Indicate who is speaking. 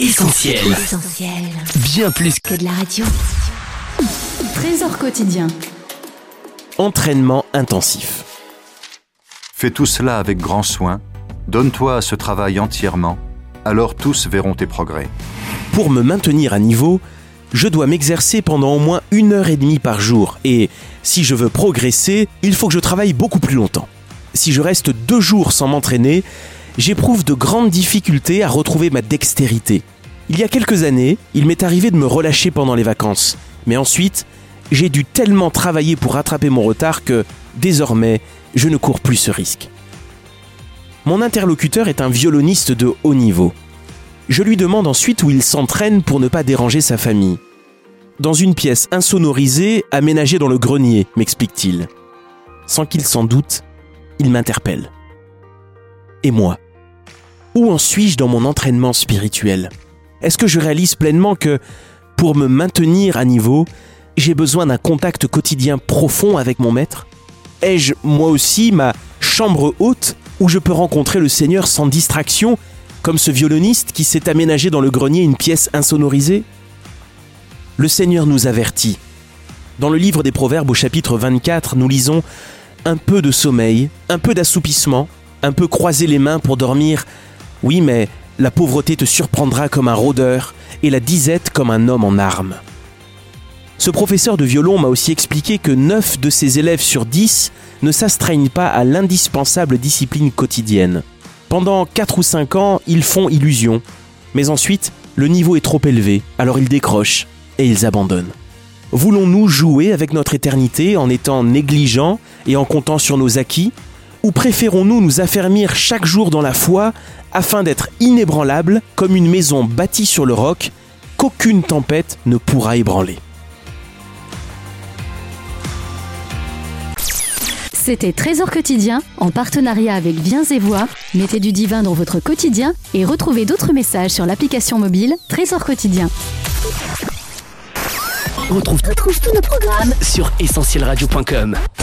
Speaker 1: Essentiel. Bien plus
Speaker 2: que de la radio. Trésor quotidien.
Speaker 3: Entraînement intensif.
Speaker 4: Fais tout cela avec grand soin, donne-toi à ce travail entièrement, alors tous verront tes progrès.
Speaker 3: Pour me maintenir à niveau, je dois m'exercer pendant au moins 1h30 par jour et si je veux progresser, il faut que je travaille beaucoup plus longtemps. Si je reste 2 jours sans m'entraîner, j'éprouve de grandes difficultés à retrouver ma dextérité. Il y a quelques années, il m'est arrivé de me relâcher pendant les vacances. Mais ensuite, j'ai dû tellement travailler pour rattraper mon retard que, désormais, je ne cours plus ce risque. Mon interlocuteur est un violoniste de haut niveau. Je lui demande ensuite où il s'entraîne pour ne pas déranger sa famille. Dans une pièce insonorisée, aménagée dans le grenier, m'explique-t-il. Sans qu'il s'en doute, il m'interpelle. Et moi, où en suis-je dans mon entraînement spirituel ? Est-ce que je réalise pleinement que, pour me maintenir à niveau, j'ai besoin d'un contact quotidien profond avec mon maître ? Ai-je, moi aussi, ma chambre haute où je peux rencontrer le Seigneur sans distraction, comme ce violoniste qui s'est aménagé dans le grenier une pièce insonorisée ? Le Seigneur nous avertit. Dans le livre des Proverbes au chapitre 24, nous lisons « Un peu de sommeil, un peu d'assoupissement, un peu croiser les mains pour dormir. Oui, mais la pauvreté te surprendra comme un rôdeur et la disette comme un homme en armes. » Ce professeur de violon m'a aussi expliqué que 9 de ses élèves sur 10 ne s'astreignent pas à l'indispensable discipline quotidienne. Pendant 4 ou 5 ans, ils font illusion. Mais ensuite, le niveau est trop élevé, alors ils décrochent et ils abandonnent. Voulons-nous jouer avec notre éternité en étant négligents et en comptant sur nos acquis ? Ou préférons-nous nous affermir chaque jour dans la foi afin d'être inébranlables comme une maison bâtie sur le roc qu'aucune tempête ne pourra ébranler ?
Speaker 2: C'était Trésor quotidien en partenariat avec Viens et Voix. Mettez du divin dans votre quotidien et retrouvez d'autres messages sur l'application mobile Trésor quotidien.
Speaker 1: Retrouve tous nos programmes sur essentielradio.com.